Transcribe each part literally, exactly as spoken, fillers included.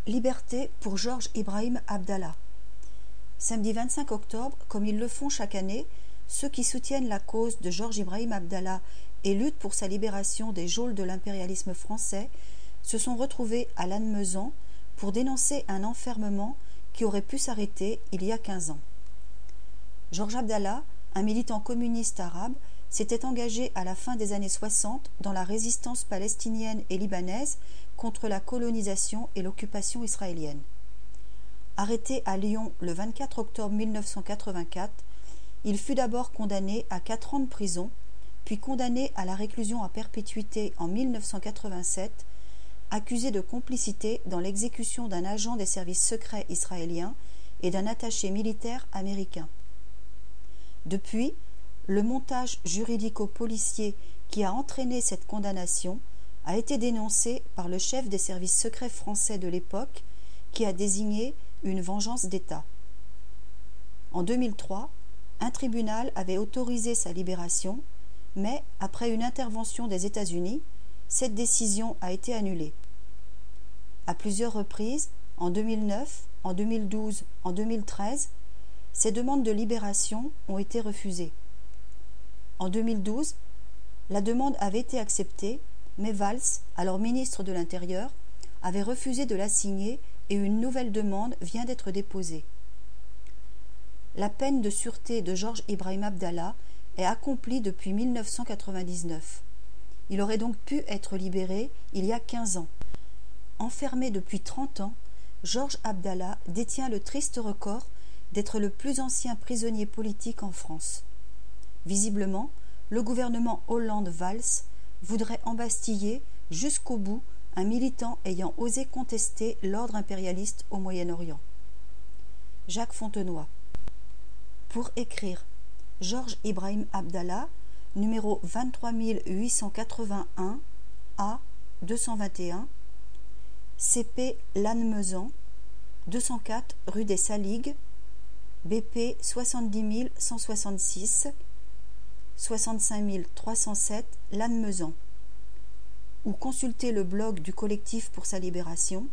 Liberté pour Georges Ibrahim Abdallah. Samedi vingt-cinq octobre, comme ils le font chaque année, ceux qui soutiennent la cause de Georges Ibrahim Abdallah et luttent pour sa libération des geôles de l'impérialisme français se sont retrouvés à Lannemezan pour dénoncer un enfermement qui aurait pu s'arrêter il y a quinze ans. Georges Abdallah, un militant communiste arabe, s'était engagé à la fin des années soixante dans la résistance palestinienne et libanaise contre la colonisation et l'occupation israélienne. Arrêté à Lyon le vingt-quatre octobre mille neuf cent quatre-vingt-quatre, il fut d'abord condamné à quatre ans de prison, puis condamné à la réclusion à perpétuité en mille neuf cent quatre-vingt-sept, accusé de complicité dans l'exécution d'un agent des services secrets israéliens et d'un attaché militaire américain. Depuis, le montage juridico-policier qui a entraîné cette condamnation a été dénoncé par le chef des services secrets français de l'époque, qui a désigné une vengeance d'État. En deux mille trois, un tribunal avait autorisé sa libération, mais après une intervention des États-Unis, cette décision a été annulée. À plusieurs reprises, en deux mille neuf, en deux mille douze, en deux mille treize, ces demandes de libération ont été refusées. En deux mille douze, la demande avait été acceptée, mais Valls, alors ministre de l'Intérieur, avait refusé de la signer et une nouvelle demande vient d'être déposée. La peine de sûreté de Georges Ibrahim Abdallah est accomplie depuis mille neuf cent quatre-vingt-dix-neuf. Il aurait donc pu être libéré il y a quinze ans. Enfermé depuis trente ans, Georges Abdallah détient le triste record d'être le plus ancien prisonnier politique en France. Visiblement, le gouvernement Hollande-Valls voudrait embastiller jusqu'au bout un militant ayant osé contester l'ordre impérialiste au Moyen-Orient. Jacques Fontenoy. Pour écrire Georges Ibrahim Abdallah, numéro vingt-trois mille huit cent quatre-vingt-un A deux cent vingt et un, C P Lannemezan, deux cent quatre rue des Saligues, B P soixante-dix mille cent soixante-six, soixante-cinq mille trois cent sept Lannemezan, ou consulter le blog du collectif pour sa libération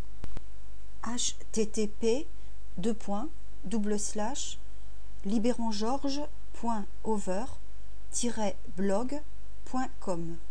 h t t p deux points double slash libérongeorges point over tiret blog point com.